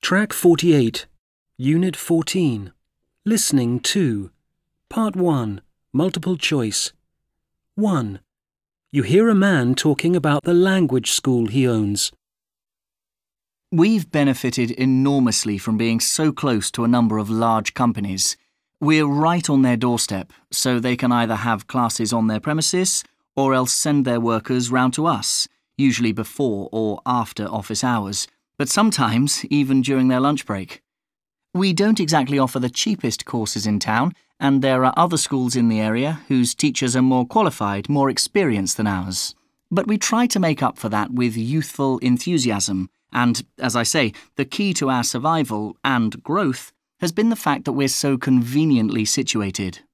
Track 48, Unit 14, Listening 2, Part 1, Multiple Choice. 1. You hear a man talking about the language school he owns. We've benefited enormously from being so close to a number of large companies. We're right on their doorstep, so they can either have classes on their premises or else send their workers round to us, usually before or after office hours, but sometimes even during their lunch break. We don't exactly offer the cheapest courses in town, and there are other schools in the area whose teachers are more qualified, more experienced than ours. But we try to make up for that with youthful enthusiasm, and, as I say, the key to our survival and growth has been the fact that we're so conveniently situated.